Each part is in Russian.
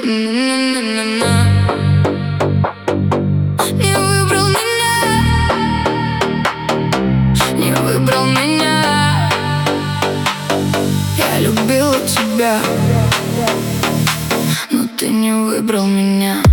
Не выбрал меня, не выбрал меня. Я любила тебя, но ты не выбрал меня.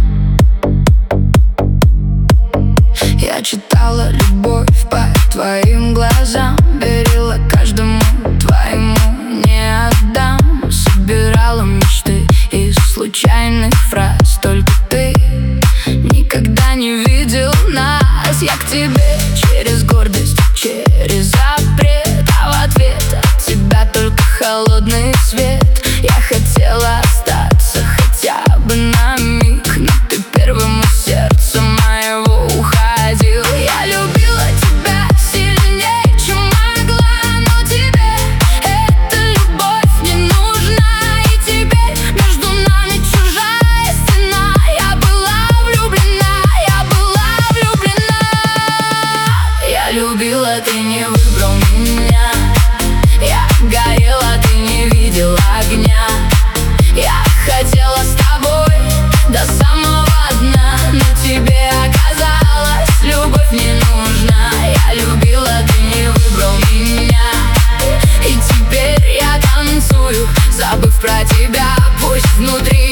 Я читала любовь по твоим глазам, верила каждому твоему не отдам. Собирала мечты из случайных фраз, только ты никогда не видел нас. Я к тебе через гордость, через запрет, а в ответ от тебя только холодный свет. Я хотела остаться хотя бы на миг, но ты первым из сердца моего уходил. Я любила тебя сильнее, чем могла, но тебе эта любовь не нужна. И теперь между нами чужая стена. Я была влюблена, я была влюблена. Я любила, ты не выбрал меня. Я горела, ты не видел огня. Я хотела с тобой до самого дна, но тебе оказалось, любовь не нужна. Я любила, ты не выбрал меня. И теперь я танцую, забыв про тебя. Пусть внутри